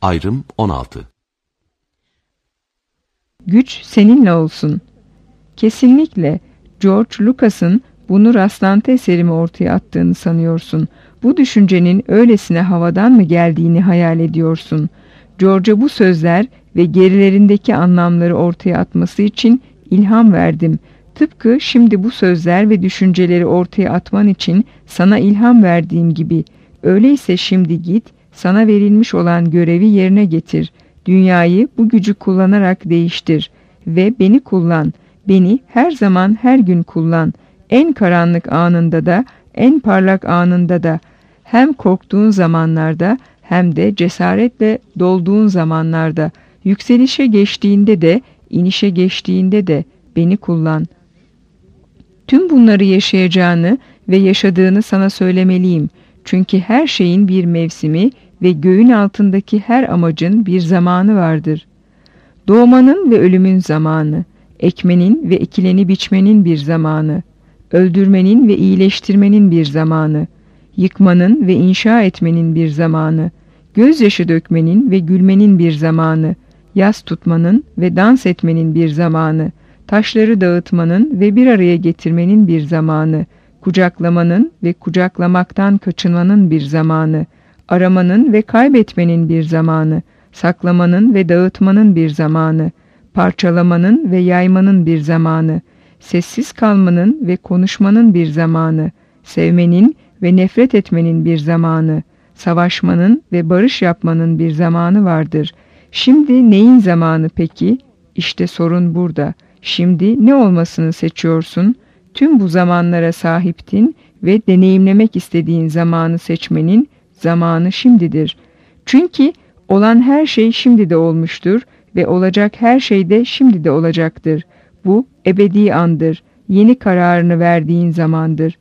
Ayrım 16. Güç seninle olsun. Kesinlikle George Lucas'ın bunu rastlantı eseri mi ortaya attığını sanıyorsun? Bu düşüncenin öylesine havadan mı geldiğini hayal ediyorsun? George'a bu sözler ve gerilerindeki anlamları ortaya atması için ilham verdim. Tıpkı şimdi bu sözler ve düşünceleri ortaya atman için sana ilham verdiğim gibi. Öyleyse şimdi git, sana verilmiş olan görevi yerine getir. Dünyayı bu gücü kullanarak değiştir ve beni kullan. Beni her zaman her gün kullan. En karanlık anında da, en parlak anında da, hem korktuğun zamanlarda hem de cesaretle dolduğun zamanlarda, yükselişe geçtiğinde de, inişe geçtiğinde de beni kullan. Tüm bunları yaşayacağını ve yaşadığını sana söylemeliyim. Çünkü her şeyin bir mevsimi ve göğün altındaki her amacın bir zamanı vardır. Doğmanın ve ölümün zamanı, ekmenin ve ekileni biçmenin bir zamanı, öldürmenin ve iyileştirmenin bir zamanı, yıkmanın ve inşa etmenin bir zamanı, gözyaşı dökmenin ve gülmenin bir zamanı, yas tutmanın ve dans etmenin bir zamanı, taşları dağıtmanın ve bir araya getirmenin bir zamanı, kucaklamanın ve kucaklamaktan kaçınmanın bir zamanı, aramanın ve kaybetmenin bir zamanı, saklamanın ve dağıtmanın bir zamanı, parçalamanın ve yaymanın bir zamanı, sessiz kalmanın ve konuşmanın bir zamanı, sevmenin ve nefret etmenin bir zamanı, savaşmanın ve barış yapmanın bir zamanı vardır. Şimdi neyin zamanı peki? İşte sorun burada. Şimdi ne olmasını seçiyorsun? Tüm bu zamanlara sahiptin ve deneyimlemek istediğin zamanı seçmenin zamanı şimdidir. Çünkü olan her şey şimdi de olmuştur ve olacak her şey de şimdi de olacaktır. Bu ebedi andır. Yeni kararını verdiğin zamandır.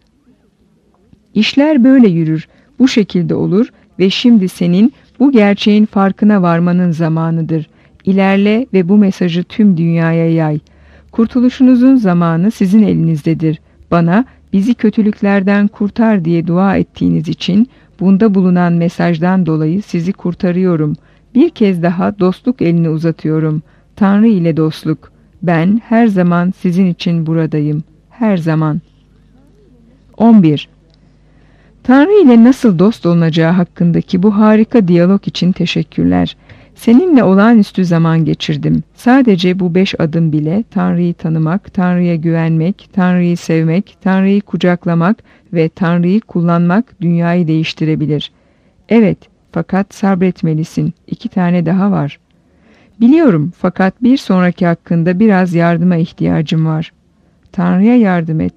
İşler böyle yürür, bu şekilde olur ve şimdi senin bu gerçeğin farkına varmanın zamanıdır. İlerle ve bu mesajı tüm dünyaya yay. Kurtuluşunuzun zamanı sizin elinizdedir. Bana bizi kötülüklerden kurtar diye dua ettiğiniz için bunda bulunan mesajdan dolayı sizi kurtarıyorum. Bir kez daha dostluk elini uzatıyorum. Tanrı ile dostluk. Ben her zaman sizin için buradayım. Her zaman. 11. Tanrı ile nasıl dost olunacağı hakkındaki bu harika diyalog için teşekkürler. Seninle olağanüstü zaman geçirdim. Sadece bu 5 adım bile Tanrı'yı tanımak, Tanrı'ya güvenmek, Tanrı'yı sevmek, Tanrı'yı kucaklamak ve Tanrı'yı kullanmak dünyayı değiştirebilir. Evet, fakat sabretmelisin. 2 tane daha var. Biliyorum, fakat bir sonraki hakkında biraz yardıma ihtiyacım var. Tanrı'ya yardım et.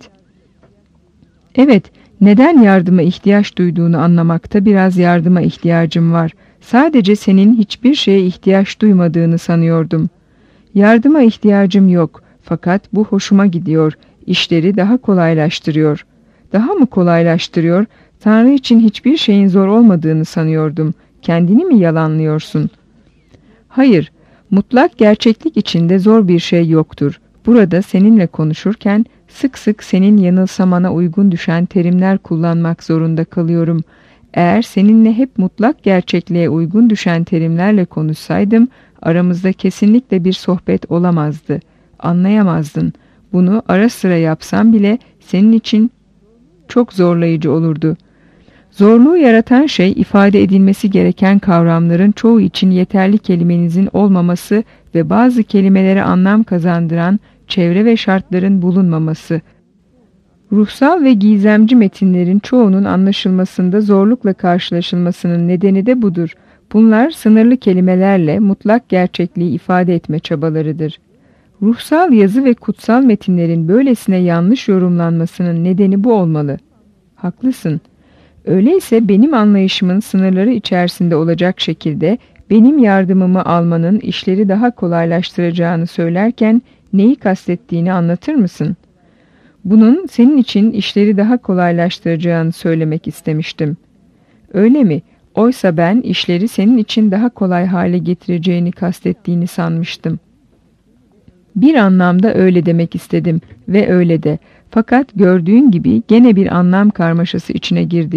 Evet, neden yardıma ihtiyaç duyduğunu anlamakta biraz yardıma ihtiyacım var. Sadece senin hiçbir şeye ihtiyaç duymadığını sanıyordum. Yardıma ihtiyacım yok, fakat bu hoşuma gidiyor. İşleri daha kolaylaştırıyor. Daha mı kolaylaştırıyor? Tanrı için hiçbir şeyin zor olmadığını sanıyordum. Kendini mi yalanlıyorsun? Hayır, mutlak gerçeklik içinde zor bir şey yoktur. Burada seninle konuşurken sık sık senin yanılsamana uygun düşen terimler kullanmak zorunda kalıyorum. Eğer seninle hep mutlak gerçekliğe uygun düşen terimlerle konuşsaydım, aramızda kesinlikle bir sohbet olamazdı. Anlayamazdın. Bunu ara sıra yapsam bile senin için çok zorlayıcı olurdu. Zorluğu yaratan şey ifade edilmesi gereken kavramların çoğu için yeterli kelimenizin olmaması ve bazı kelimelere anlam kazandıran çevre ve şartların bulunmaması. Ruhsal ve gizemci metinlerin çoğunun anlaşılmasında zorlukla karşılaşılmasının nedeni de budur. Bunlar sınırlı kelimelerle mutlak gerçekliği ifade etme çabalarıdır. Ruhsal yazı ve kutsal metinlerin böylesine yanlış yorumlanmasının nedeni bu olmalı. Haklısın. Öyleyse benim anlayışımın sınırları içerisinde olacak şekilde benim yardımımı almanın işleri daha kolaylaştıracağını söylerken neyi kastettiğini anlatır mısın? Bunun senin için işleri daha kolaylaştıracağını söylemek istemiştim. Öyle mi? Oysa ben işleri senin için daha kolay hale getireceğini kastettiğini sanmıştım. Bir anlamda öyle demek istedim ve öyle de. Fakat gördüğün gibi gene bir anlam karmaşası içine girdik.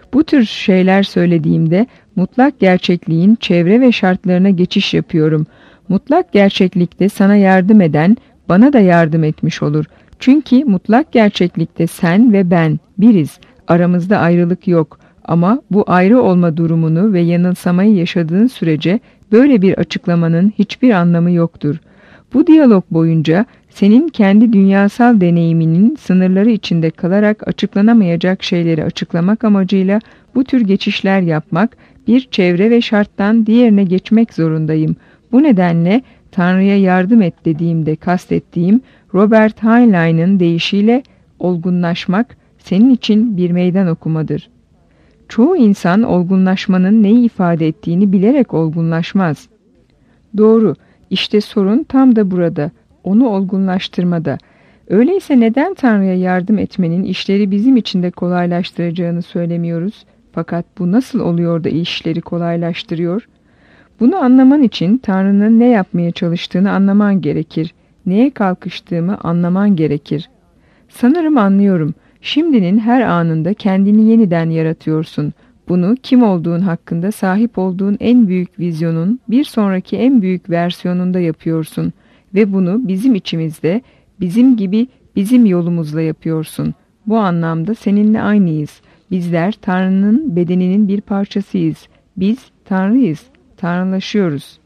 Bu tür şeyler söylediğimde mutlak gerçekliğin çevre ve şartlarına geçiş yapıyorum. Mutlak gerçeklikte sana yardım eden bana da yardım etmiş olur. Çünkü mutlak gerçeklikte sen ve ben biriz. Aramızda ayrılık yok. Ama bu ayrı olma durumunu ve yanılsamayı yaşadığın sürece böyle bir açıklamanın hiçbir anlamı yoktur. Bu diyalog boyunca senin kendi dünyasal deneyiminin sınırları içinde kalarak açıklanamayacak şeyleri açıklamak amacıyla bu tür geçişler yapmak, bir çevre ve şarttan diğerine geçmek zorundayım. Bu nedenle Tanrı'ya yardım et dediğimde kastettiğim Robert Heinlein'in deyişiyle olgunlaşmak senin için bir meydan okumadır. Çoğu insan olgunlaşmanın neyi ifade ettiğini bilerek olgunlaşmaz. Doğru, işte sorun tam da burada, onu olgunlaştırmada. Öyleyse neden Tanrı'ya yardım etmenin işleri bizim için de kolaylaştıracağını söylemiyoruz? Fakat bu nasıl oluyor da işleri kolaylaştırıyor? Bunu anlaman için Tanrı'nın ne yapmaya çalıştığını anlaman gerekir. Neye kalkıştığımı anlaman gerekir. Sanırım anlıyorum. Şimdinin her anında kendini yeniden yaratıyorsun. Bunu kim olduğun hakkında sahip olduğun en büyük vizyonun bir sonraki en büyük versiyonunda yapıyorsun. Ve bunu bizim içimizde, bizim gibi bizim yolumuzla yapıyorsun. Bu anlamda seninle aynıyız. Bizler Tanrı'nın bedeninin bir parçasıyız. Biz Tanrıyız. Tanrılaşıyoruz.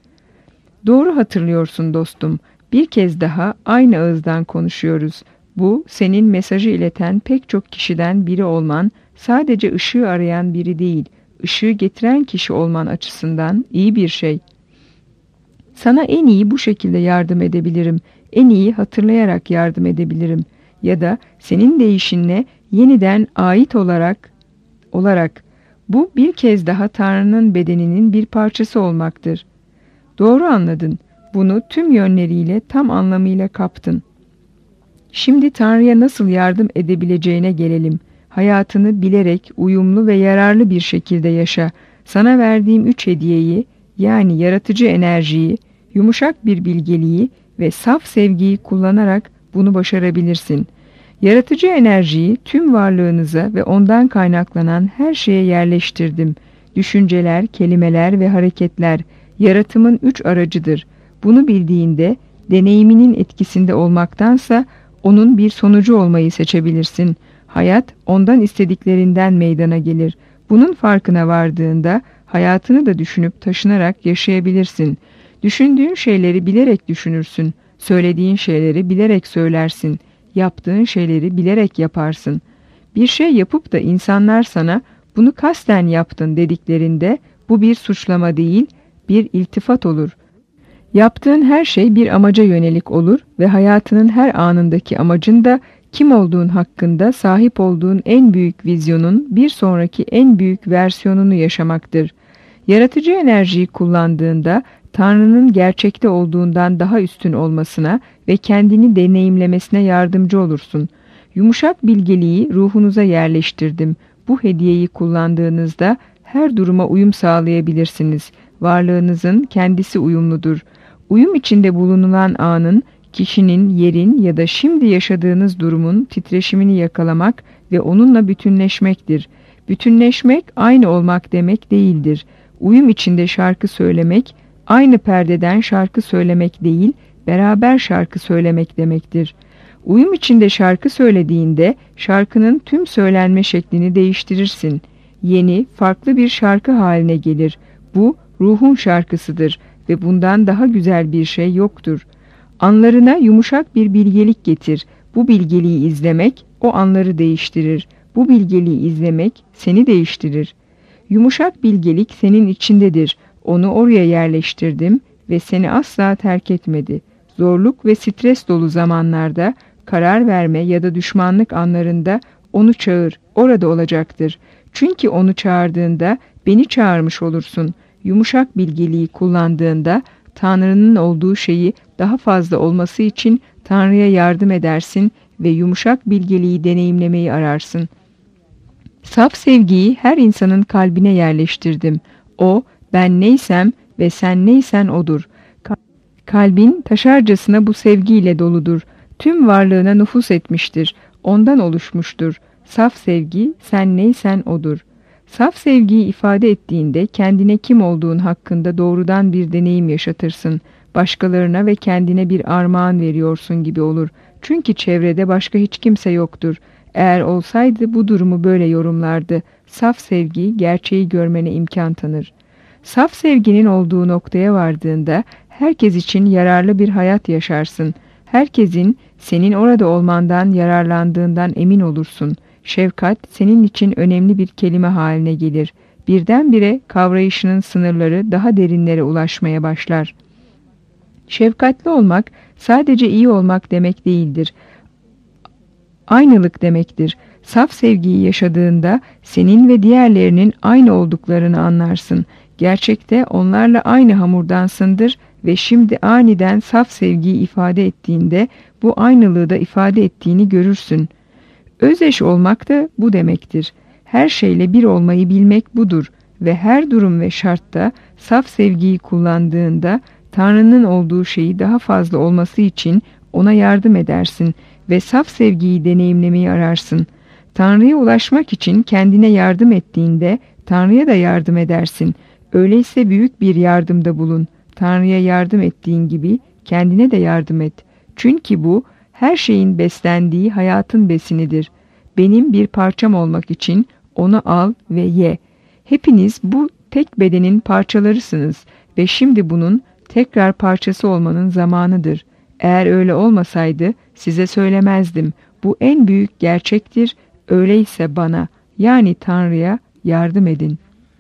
Doğru hatırlıyorsun dostum. Bir kez daha aynı ağızdan konuşuyoruz. Bu, senin mesajı ileten pek çok kişiden biri olman, sadece ışığı arayan biri değil, ışığı getiren kişi olman açısından iyi bir şey. Sana en iyi bu şekilde yardım edebilirim, en iyi hatırlayarak yardım edebilirim. Ya da senin değişinle yeniden ait olarak bu bir kez daha Tanrı'nın bedeninin bir parçası olmaktır. Doğru anladın. Bunu tüm yönleriyle tam anlamıyla kaptın. Şimdi Tanrı'ya nasıl yardım edebileceğine gelelim. Hayatını bilerek, uyumlu ve yararlı bir şekilde yaşa. Sana verdiğim 3 hediyeyi, yani yaratıcı enerjiyi, yumuşak bir bilgeliği ve saf sevgiyi kullanarak bunu başarabilirsin. Yaratıcı enerjiyi tüm varlığınıza ve ondan kaynaklanan her şeye yerleştirdim. Düşünceler, kelimeler ve hareketler yaratımın 3 aracıdır. Bunu bildiğinde deneyiminin etkisinde olmaktansa onun bir sonucu olmayı seçebilirsin. Hayat ondan istediklerinden meydana gelir. Bunun farkına vardığında hayatını da düşünüp taşınarak yaşayabilirsin. Düşündüğün şeyleri bilerek düşünürsün. Söylediğin şeyleri bilerek söylersin. Yaptığın şeyleri bilerek yaparsın. Bir şey yapıp da insanlar sana bunu kasten yaptın dediklerinde bu bir suçlama değil, bir iltifat olur. Yaptığın her şey bir amaca yönelik olur ve hayatının her anındaki amacın da kim olduğun hakkında sahip olduğun en büyük vizyonun bir sonraki en büyük versiyonunu yaşamaktır. Yaratıcı enerjiyi kullandığında Tanrı'nın gerçekte olduğundan daha üstün olmasına ve kendini deneyimlemesine yardımcı olursun. Yumuşak bilgeliği ruhunuza yerleştirdim. Bu hediyeyi kullandığınızda her duruma uyum sağlayabilirsiniz. Varlığınızın kendisi uyumludur. Uyum içinde bulunulan anın, kişinin, yerin ya da şimdi yaşadığınız durumun titreşimini yakalamak ve onunla bütünleşmektir. Bütünleşmek aynı olmak demek değildir. Uyum içinde şarkı söylemek, aynı perdeden şarkı söylemek değil, beraber şarkı söylemek demektir. Uyum içinde şarkı söylediğinde şarkının tüm söylenme şeklini değiştirirsin. Yeni, farklı bir şarkı haline gelir. Bu, ruhun şarkısıdır ve bundan daha güzel bir şey yoktur. Anlarına yumuşak bir bilgelik getir. Bu bilgeliği izlemek, o anları değiştirir. Bu bilgeliği izlemek, seni değiştirir. Yumuşak bilgelik senin içindedir. Onu oraya yerleştirdim ve seni asla terk etmedi. Zorluk ve stres dolu zamanlarda, karar verme ya da düşmanlık anlarında onu çağır, orada olacaktır. Çünkü onu çağırdığında beni çağırmış olursun. Yumuşak bilgeliği kullandığında Tanrı'nın olduğu şeyi daha fazla olması için Tanrı'ya yardım edersin ve yumuşak bilgeliği deneyimlemeyi ararsın. Saf sevgiyi her insanın kalbine yerleştirdim. O, ben neysem ve sen neysen odur. Kalbin taşarcasına bu sevgiyle doludur. Tüm varlığına nüfuz etmiştir. Ondan oluşmuştur. Saf sevgi, sen neysen odur. Saf sevgiyi ifade ettiğinde kendine kim olduğun hakkında doğrudan bir deneyim yaşatırsın. Başkalarına ve kendine bir armağan veriyorsun gibi olur. Çünkü çevrede başka hiç kimse yoktur. Eğer olsaydı bu durumu böyle yorumlardı. Saf sevgi gerçeği görmene imkan tanır. Saf sevginin olduğu noktaya vardığında herkes için yararlı bir hayat yaşarsın. Herkesin senin orada olmandan yararlandığından emin olursun. Şefkat senin için önemli bir kelime haline gelir. Birdenbire kavrayışının sınırları daha derinlere ulaşmaya başlar. Şefkatli olmak sadece iyi olmak demek değildir. Aynılık demektir. Saf sevgiyi yaşadığında senin ve diğerlerinin aynı olduklarını anlarsın. Gerçekte onlarla aynı hamurdansındır ve şimdi aniden saf sevgiyi ifade ettiğinde bu aynılığı da ifade ettiğini görürsün. Özdeş olmak da bu demektir. Her şeyle bir olmayı bilmek budur ve her durum ve şartta saf sevgiyi kullandığında Tanrı'nın olduğu şeyi daha fazla olması için ona yardım edersin ve saf sevgiyi deneyimlemeyi ararsın. Tanrı'ya ulaşmak için kendine yardım ettiğinde Tanrı'ya da yardım edersin. Öyleyse büyük bir yardımda bulun. Tanrı'ya yardım ettiğin gibi kendine de yardım et. Çünkü bu her şeyin beslendiği hayatın besinidir. Benim bir parçam olmak için onu al ve ye. Hepiniz bu tek bedenin parçalarısınız ve şimdi bunun tekrar parçası olmanın zamanıdır. Eğer öyle olmasaydı size söylemezdim. Bu en büyük gerçektir. Öyleyse bana, yani Tanrı'ya yardım edin.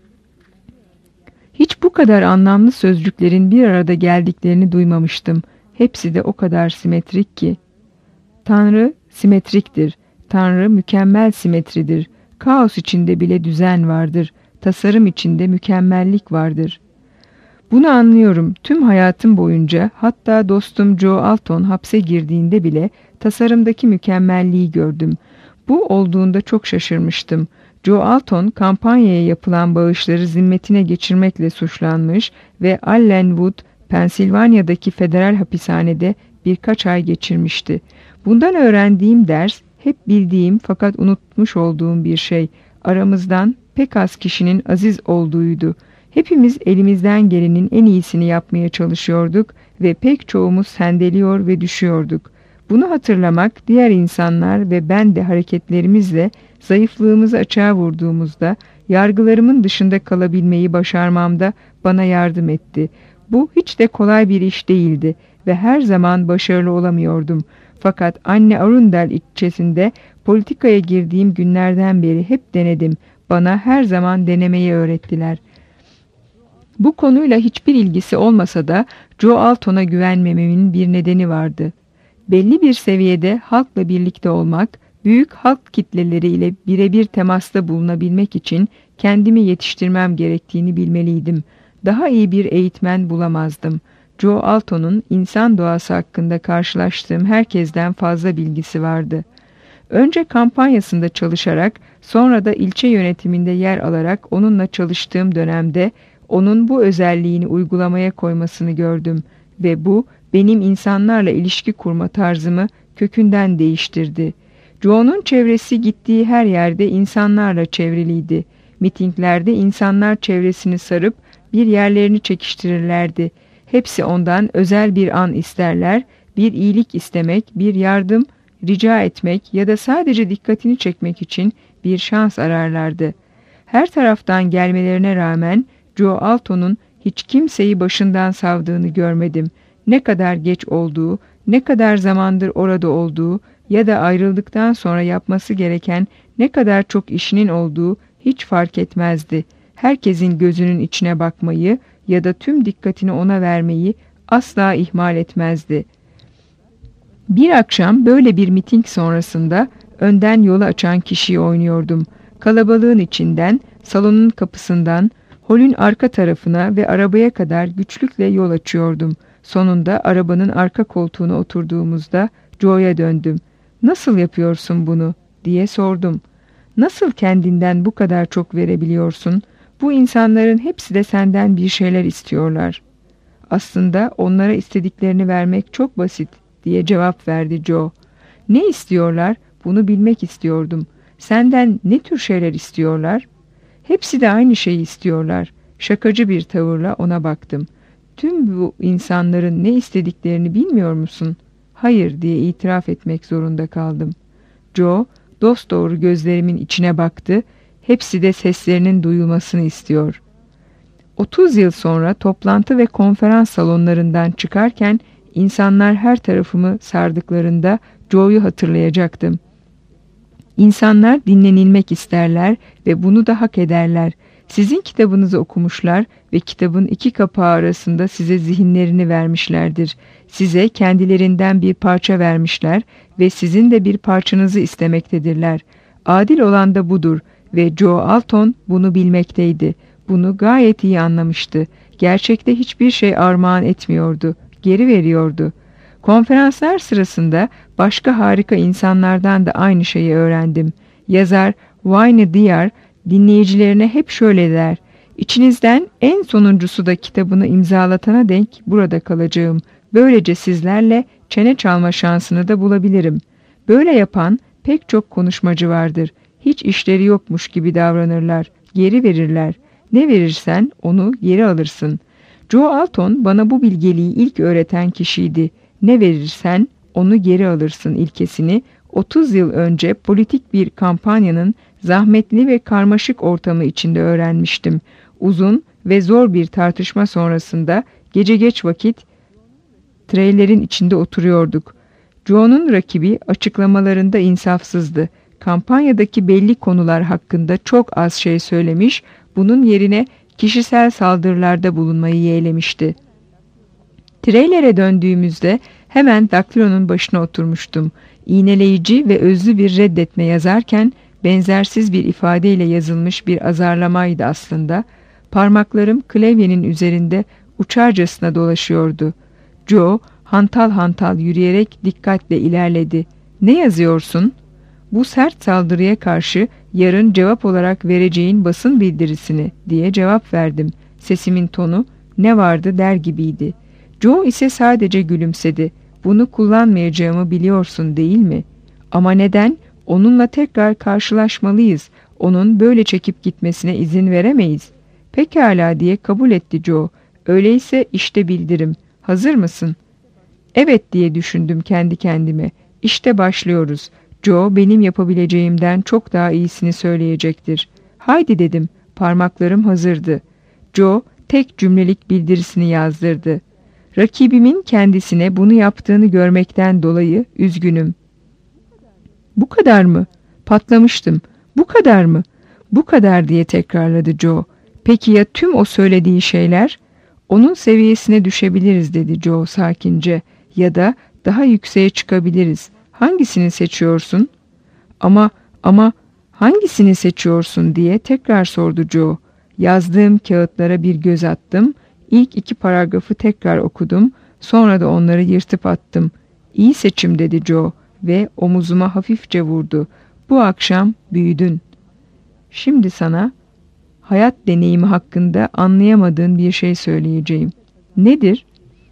Hiç bu kadar anlamlı sözcüklerin bir arada geldiklerini duymamıştım. Hepsi de o kadar simetrik ki. Tanrı simetriktir. Tanrı mükemmel simetridir. Kaos içinde bile düzen vardır. Tasarım içinde mükemmellik vardır. Bunu anlıyorum. Tüm hayatım boyunca, hatta dostum Joe Alton hapse girdiğinde bile tasarımdaki mükemmelliği gördüm. Bu olduğunda çok şaşırmıştım. Joe Alton kampanyaya yapılan bağışları zimmetine geçirmekle suçlanmış ve Allen Wood, Pensilvanya'daki federal hapishanede birkaç ay geçirmişti. Bundan öğrendiğim ders, hep bildiğim fakat unutmuş olduğum bir şey. Aramızdan pek az kişinin aziz olduğuydu. Hepimiz elimizden gelenin en iyisini yapmaya çalışıyorduk ve pek çoğumuz sendeliyor ve düşüyorduk. Bunu hatırlamak, diğer insanlar ve ben de hareketlerimizle zayıflığımızı açığa vurduğumuzda yargılarımın dışında kalabilmeyi başarmamda bana yardım etti. Bu hiç de kolay bir iş değildi ve her zaman başarılı olamıyordum. Fakat Anne Arundel ilçesinde politikaya girdiğim günlerden beri hep denedim. Bana her zaman denemeyi öğrettiler. Bu konuyla hiçbir ilgisi olmasa da Joe Alton'a güvenmememin bir nedeni vardı. Belli bir seviyede halkla birlikte olmak, büyük halk kitleleriyle birebir temasta bulunabilmek için kendimi yetiştirmem gerektiğini bilmeliydim. Daha iyi bir eğitmen bulamazdım. Joe Alton'un insan doğası hakkında karşılaştığım herkesten fazla bilgisi vardı. Önce kampanyasında çalışarak, sonra da ilçe yönetiminde yer alarak onunla çalıştığım dönemde onun bu özelliğini uygulamaya koymasını gördüm ve bu benim insanlarla ilişki kurma tarzımı kökünden değiştirdi. Joe'nun çevresi gittiği her yerde insanlarla çevriliydi. Mitinglerde insanlar çevresini sarıp bir yerlerini çekiştirirlerdi. Hepsi ondan özel bir an isterler, bir iyilik istemek, bir yardım rica etmek ya da sadece dikkatini çekmek için bir şans ararlardı. Her taraftan gelmelerine rağmen Joe Alton'un hiç kimseyi başından savdığını görmedim. Ne kadar geç olduğu, ne kadar zamandır orada olduğu ya da ayrıldıktan sonra yapması gereken ne kadar çok işinin olduğu hiç fark etmezdi. Herkesin gözünün içine bakmayı ya da tüm dikkatini ona vermeyi asla ihmal etmezdi. Bir akşam böyle bir miting sonrasında önden yolu açan kişiyi oynuyordum. Kalabalığın içinden, salonun kapısından, holün arka tarafına ve arabaya kadar güçlükle yol açıyordum. Sonunda arabanın arka koltuğuna oturduğumuzda Joe'ya döndüm. "Nasıl yapıyorsun bunu?" diye sordum. "Nasıl kendinden bu kadar çok verebiliyorsun? Bu insanların hepsi de senden bir şeyler istiyorlar." "Aslında onlara istediklerini vermek çok basit," diye cevap verdi Joe. "Ne istiyorlar? Bunu bilmek istiyordum. Senden ne tür şeyler istiyorlar?" Hepsi de aynı şeyi istiyorlar. Şakacı bir tavırla ona baktım. Tüm bu insanların ne istediklerini bilmiyor musun? Hayır diye itiraf etmek zorunda kaldım. Joe dosdoğru gözlerimin içine baktı. Hepsi de seslerinin duyulmasını istiyor. 30 yıl sonra toplantı ve konferans salonlarından çıkarken insanlar her tarafımı sardıklarında Joe'yu hatırlayacaktım. İnsanlar dinlenilmek isterler ve bunu da hak ederler. Sizin kitabınızı okumuşlar ve kitabın iki kapağı arasında size zihinlerini vermişlerdir. Size kendilerinden bir parça vermişler ve sizin de bir parçanızı istemektedirler. Adil olan da budur ve Joe Alton bunu bilmekteydi. Bunu gayet iyi anlamıştı. Gerçekte hiçbir şey armağan etmiyordu, geri veriyordu. Konferanslar sırasında başka harika insanlardan da aynı şeyi öğrendim. Yazar Wayne Dyer dinleyicilerine hep şöyle der: İçinizden en sonuncusu da kitabını imzalatana denk burada kalacağım. Böylece sizlerle çene çalma şansını da bulabilirim. Böyle yapan pek çok konuşmacı vardır. Hiç işleri yokmuş gibi davranırlar, geri verirler. Ne verirsen onu geri alırsın. Joe Alton bana bu bilgeliği ilk öğreten kişiydi. Ne verirsen onu geri alırsın ilkesini 30 yıl önce politik bir kampanyanın zahmetli ve karmaşık ortamı içinde öğrenmiştim. Uzun ve zor bir tartışma sonrasında gece geç vakit treylerin içinde oturuyorduk. Joe'nun rakibi açıklamalarında insafsızdı. Kampanyadaki belli konular hakkında çok az şey söylemiş, bunun yerine kişisel saldırılarda bulunmayı yeğlemişti. Treylere döndüğümüzde hemen daktilonun başına oturmuştum. İğneleyici ve özlü bir reddetme yazarken benzersiz bir ifadeyle yazılmış bir azarlamaydı aslında. Parmaklarım klavyenin üzerinde uçarcasına dolaşıyordu. Joe hantal hantal yürüyerek dikkatle ilerledi. "Ne yazıyorsun?" "Bu sert saldırıya karşı yarın cevap olarak vereceğin basın bildirisini" diye cevap verdim. Sesimin tonu ne vardı der gibiydi. Joe ise sadece gülümsedi. "Bunu kullanmayacağımı biliyorsun değil mi?" "Ama neden? Onunla tekrar karşılaşmalıyız. Onun böyle çekip gitmesine izin veremeyiz." "Pekala" diye kabul etti Joe. "Öyleyse işte bildirim. Hazır mısın?" "Evet" diye düşündüm kendi kendime. "İşte başlıyoruz. Joe benim yapabileceğimden çok daha iyisini söyleyecektir." "Haydi" dedim. Parmaklarım hazırdı. Joe tek cümlelik bildirisini yazdırdı. "Rakibimin kendisine bunu yaptığını görmekten dolayı üzgünüm." "Bu kadar mı?" Patlamıştım. "Bu kadar mı?" "Bu kadar" diye tekrarladı Joe. "Peki ya tüm o söylediği şeyler?" "Onun seviyesine düşebiliriz" dedi Joe sakince. "Ya da daha yükseğe çıkabiliriz. Hangisini seçiyorsun?" Ama hangisini seçiyorsun diye tekrar sordu Joe. Yazdığım kağıtlara bir göz attım. İlk 2 paragrafı tekrar okudum. Sonra da onları yırtıp attım. "İyi seçim" dedi Joe ve omuzuma hafifçe vurdu. "Bu akşam büyüdün. Şimdi sana hayat deneyimi hakkında anlayamadığın bir şey söyleyeceğim." "Nedir?"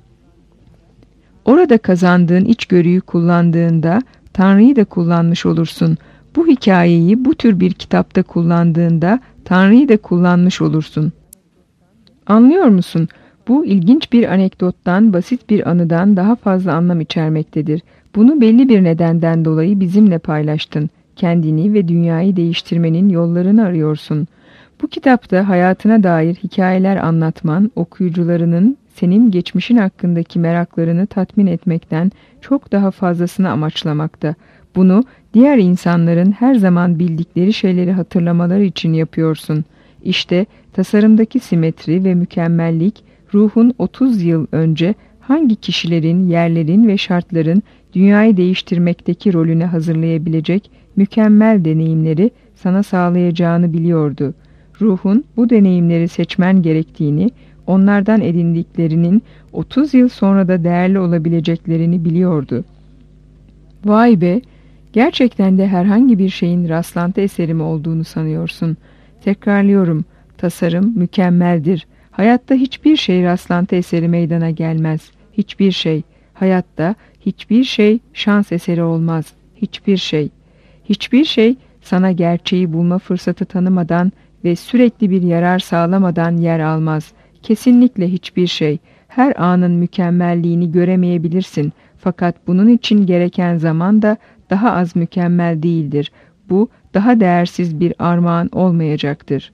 "Orada kazandığın içgörüyü kullandığında Tanrı'yı da kullanmış olursun. Bu hikayeyi bu tür bir kitapta kullandığında Tanrı'yı da kullanmış olursun. Anlıyor musun? Bu ilginç bir anekdottan, basit bir anıdan daha fazla anlam içermektedir. Bunu belli bir nedenden dolayı bizimle paylaştın. Kendini ve dünyayı değiştirmenin yollarını arıyorsun. Bu kitapta hayatına dair hikayeler anlatman, okuyucularının senin geçmişin hakkındaki meraklarını tatmin etmekten çok daha fazlasını amaçlamakta. Bunu diğer insanların her zaman bildikleri şeyleri hatırlamaları için yapıyorsun. İşte tasarımdaki simetri ve mükemmellik, ruhun 30 yıl önce hangi kişilerin, yerlerin ve şartların dünyayı değiştirmekteki rolüne hazırlayabilecek mükemmel deneyimleri sana sağlayacağını biliyordu. Ruhun bu deneyimleri seçmen gerektiğini, onlardan edindiklerinin 30 yıl sonra da değerli olabileceklerini biliyordu. Vay be! Gerçekten de herhangi bir şeyin rastlantı eseri mi olduğunu sanıyorsun? Tekrarlıyorum, tasarım mükemmeldir. Hayatta hiçbir şey rastlantı eseri meydana gelmez. Hiçbir şey. Hayatta hiçbir şey şans eseri olmaz. Hiçbir şey. Hiçbir şey sana gerçeği bulma fırsatı tanımadan ve sürekli bir yarar sağlamadan yer almaz. Kesinlikle hiçbir şey. Her anın mükemmelliğini göremeyebilirsin. Fakat bunun için gereken zaman da daha az mükemmel değildir. Bu daha değersiz bir armağan olmayacaktır.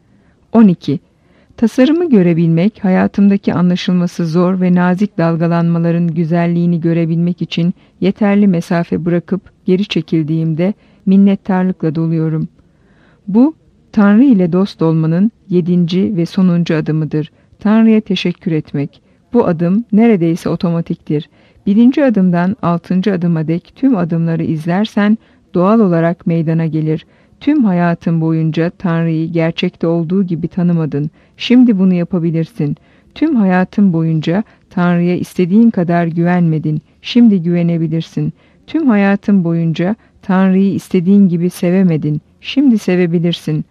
12. Tasarımı görebilmek, hayatımdaki anlaşılması zor ve nazik dalgalanmaların güzelliğini görebilmek için yeterli mesafe bırakıp geri çekildiğimde minnettarlıkla doluyorum. Bu, Tanrı ile dost olmanın 7. ve sonuncu adımıdır. Tanrı'ya teşekkür etmek. Bu adım neredeyse otomatiktir. 1. adımdan 6. adıma dek tüm adımları izlersen doğal olarak meydana gelir. Tüm hayatın boyunca Tanrı'yı gerçekte olduğu gibi tanımadın. Şimdi bunu yapabilirsin. Tüm hayatın boyunca Tanrı'ya istediğin kadar güvenmedin. Şimdi güvenebilirsin. Tüm hayatın boyunca Tanrı'yı istediğin gibi sevemedin. Şimdi sevebilirsin.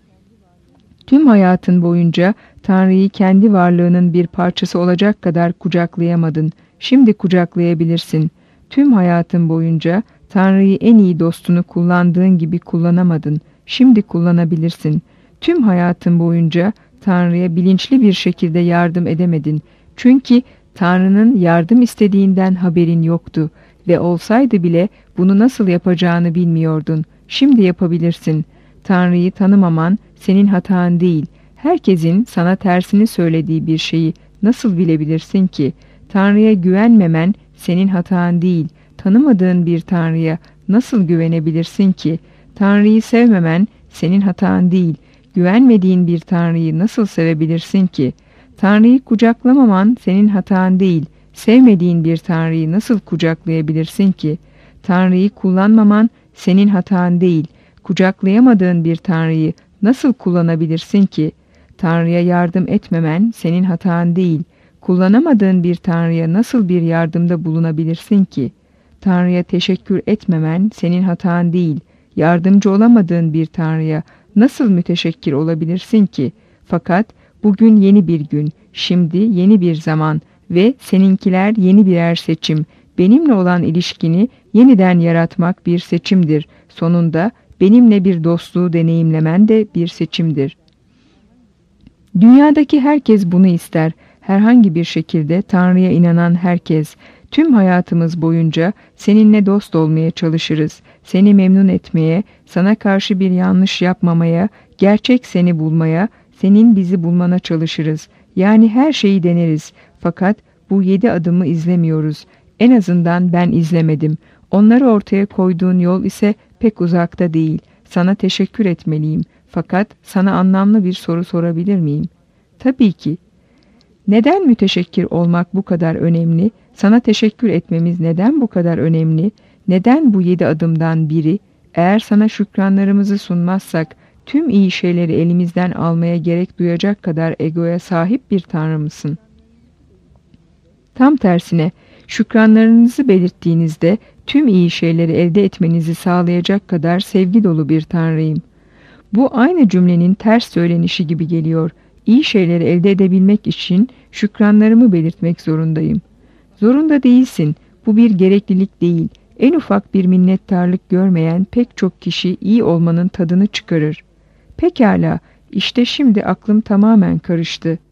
Tüm hayatın boyunca Tanrı'yı kendi varlığının bir parçası olacak kadar kucaklayamadın. Şimdi kucaklayabilirsin. Tüm hayatın boyunca Tanrı'yı en iyi dostunu kullandığın gibi kullanamadın. Şimdi kullanabilirsin. Tüm hayatın boyunca Tanrı'ya bilinçli bir şekilde yardım edemedin. Çünkü Tanrı'nın yardım istediğinden haberin yoktu ve olsaydı bile bunu nasıl yapacağını bilmiyordun. Şimdi yapabilirsin. Tanrı'yı tanımaman senin hatan değil. Herkesin sana tersini söylediği bir şeyi nasıl bilebilirsin ki? Tanrı'ya güvenmemen senin hatan değil. Tanımadığın bir Tanrı'ya nasıl güvenebilirsin ki? Tanrı'yı sevmemen senin hatan değil. Güvenmediğin bir Tanrı'yı nasıl sevebilirsin ki? Tanrı'yı kucaklamaman senin hatan değil. Sevmediğin bir Tanrı'yı nasıl kucaklayabilirsin ki? Tanrı'yı kullanmaman senin hatan değil. Kucaklayamadığın bir Tanrı'yı nasıl kullanabilirsin ki? Tanrı'ya yardım etmemen senin hatan değil. Kullanamadığın bir Tanrı'ya nasıl bir yardımda bulunabilirsin ki? Tanrı'ya teşekkür etmemen senin hatan değil. Yardımcı olamadığın bir Tanrı'ya nasıl müteşekkir olabilirsin ki? Fakat bugün yeni bir gün, şimdi yeni bir zaman ve seninkiler yeni birer seçim. Benimle olan ilişkini yeniden yaratmak bir seçimdir. Sonunda benimle bir dostluğu deneyimlemen de bir seçimdir. Dünyadaki herkes bunu ister. Herhangi bir şekilde Tanrı'ya inanan herkes. Tüm hayatımız boyunca seninle dost olmaya çalışırız. Seni memnun etmeye, sana karşı bir yanlış yapmamaya, gerçek seni bulmaya, senin bizi bulmana çalışırız. Yani her şeyi deneriz. Fakat bu 7 adımı izlemiyoruz. En azından ben izlemedim. Onları ortaya koyduğun yol ise pek uzakta değil. Sana teşekkür etmeliyim. Fakat sana anlamlı bir soru sorabilir miyim? Tabii ki. Neden müteşekkir olmak bu kadar önemli? Sana teşekkür etmemiz neden bu kadar önemli? Neden bu 7 adımdan biri? Eğer sana şükranlarımızı sunmazsak, tüm iyi şeyleri elimizden almaya gerek duyacak kadar egoya sahip bir Tanrı mısın? Tam tersine, şükranlarınızı belirttiğinizde tüm iyi şeyleri elde etmenizi sağlayacak kadar sevgi dolu bir Tanrıyım. Bu aynı cümlenin ters söylenişi gibi geliyor. İyi şeyleri elde edebilmek için şükranlarımı belirtmek zorundayım. Zorunda değilsin. Bu bir gereklilik değil. En ufak bir minnettarlık görmeyen pek çok kişi iyi olmanın tadını çıkarır. Pekala, işte şimdi aklım tamamen karıştı.